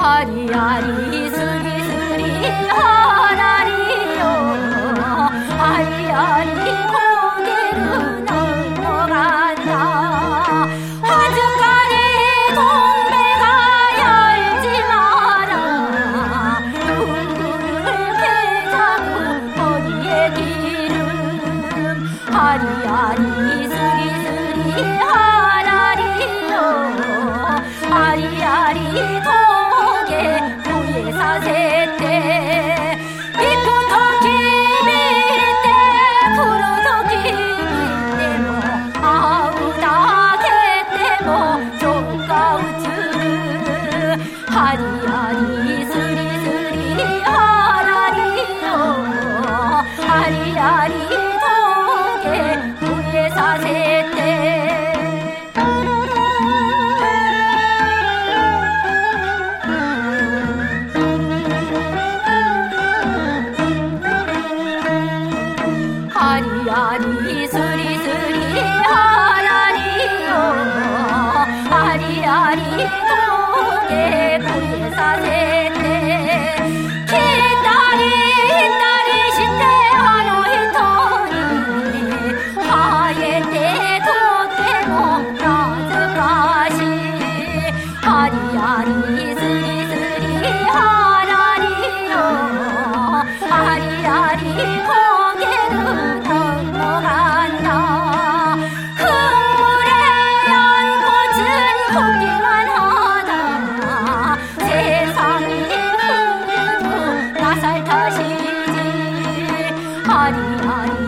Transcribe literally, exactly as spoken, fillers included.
아리아리 스리스리 하라리요 아리아리 고개를 넘어간다 아주까지 동배가 열지 마라 눈물을 패자고 머리에 기름 아리아리 스리스리 하라리요 아리아리 동계 부에 사세때 이쁘도 기밀때 부르도 기밀때 뭐 아우다 개때 뭐 조가우츠르 하리하리 스리스리 하라리요 하리하리 동계 부에 사세때 아리아리 스리스리 하라리요 아리아리 동계 부에 사세때 기다리 기다리 시대 하노이 토니 하예때 도때 뭐 나즈가시 아리아리 스리스리 하라리요 아리아리 고개를 넘어간다 흙물에 연꽃은 보기만 하다 세상이 흐르고 나살 탓이지 아리아리